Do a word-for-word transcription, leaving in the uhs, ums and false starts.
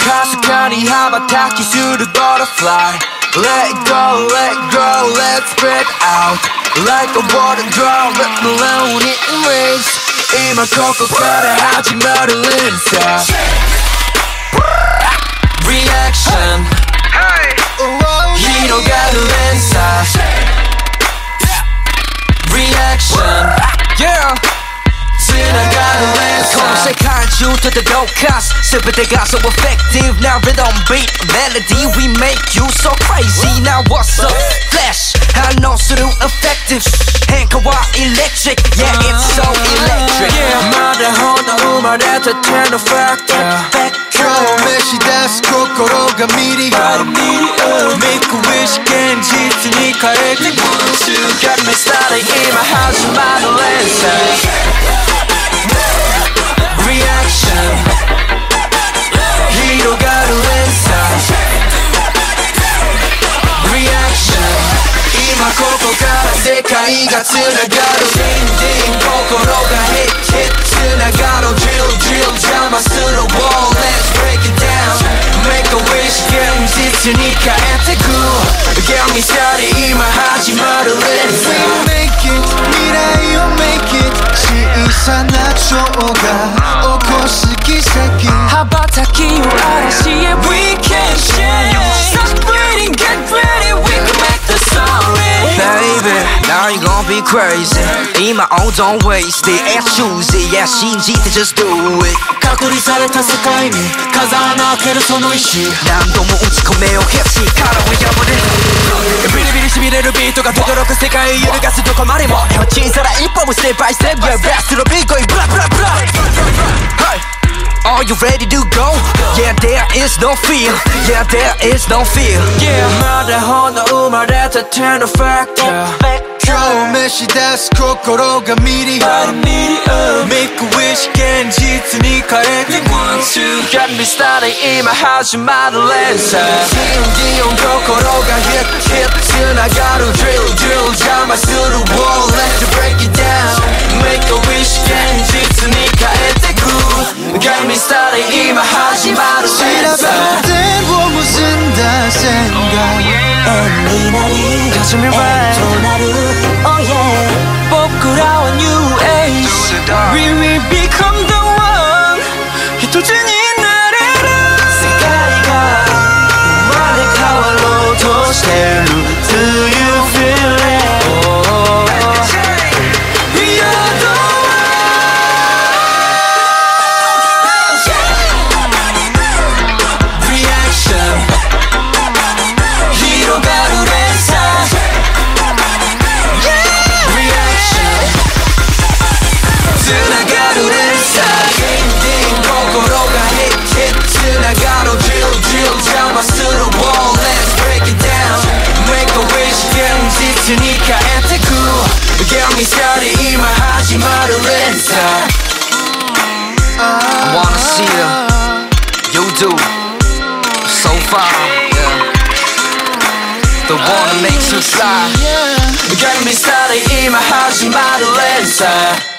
かすかに羽ばたきする butterfly Let go, let go, let's spread out Like a water drop, let the lonely race 今ここから始まる連鎖 Reaction 広がる連鎖 Reaction Yeahつながる連鎖この世界中と届かす全てが so effective Now rhythm beat melody We make you so crazy Now what's up? Flash 反応する effective 変化は electric Yeah it's so electric Yeah まだほど生まれたての factor 今日召し出す心がミリオン Make a wish 現実に変えて Want you got me started 今始まる連鎖Reaction 広がる連鎖 Reaction 今ここから世界がつながる Ding ding 心が hit hit つながる Drill drill 邪魔する wall Let's break it down Make a wish 現実に変えてく Get me started 今始まる連鎖 We make it 未来を make it 小さな蝶が起こす奇跡羽ばたきを嵐へ We can change Stop waiting, get ready We can make the story Baby, now you gon' be crazy 今 oh don't waste it And choose it, yeah 信じて just do it 隔離された世界に風穴開けるその意志何度も打ち込めよ決心殻を破れるビリビリしびれるビートが轟く世界揺るがすどこまでも小さな一歩もステップバイステップ Yeah, best to the big boy, blah blah blah Hey Are you ready to go? Yeah, there is no fear Yeah, there is no fear Yeah まだほんの生まれたての factor 今日召し出す心がミリオン Make a wish 現実に変えて Want to get me started 今始まる連鎖 Ding ding 心が hit hit つながる Drill drill 邪魔する wall Let's break it down Make a wish 現実に変えてく Get me started 今始まる連鎖線を結んだ線が円になり円となる Oh yeah 僕らは New Age We will become the one 一つになれる世界が生まれ変わろうとしてる Do you feel it? Oh, We are the one Reaction 広がる連鎖つながる連鎖 Ding ding 心が hit hit つながる Drill drill 邪魔する wall Let's break it down Make a wish 現実に変えてく Get me started 今始まる連鎖 I wanna see them You do So far yeah. The one that makes you fly Get me started 今始まる連鎖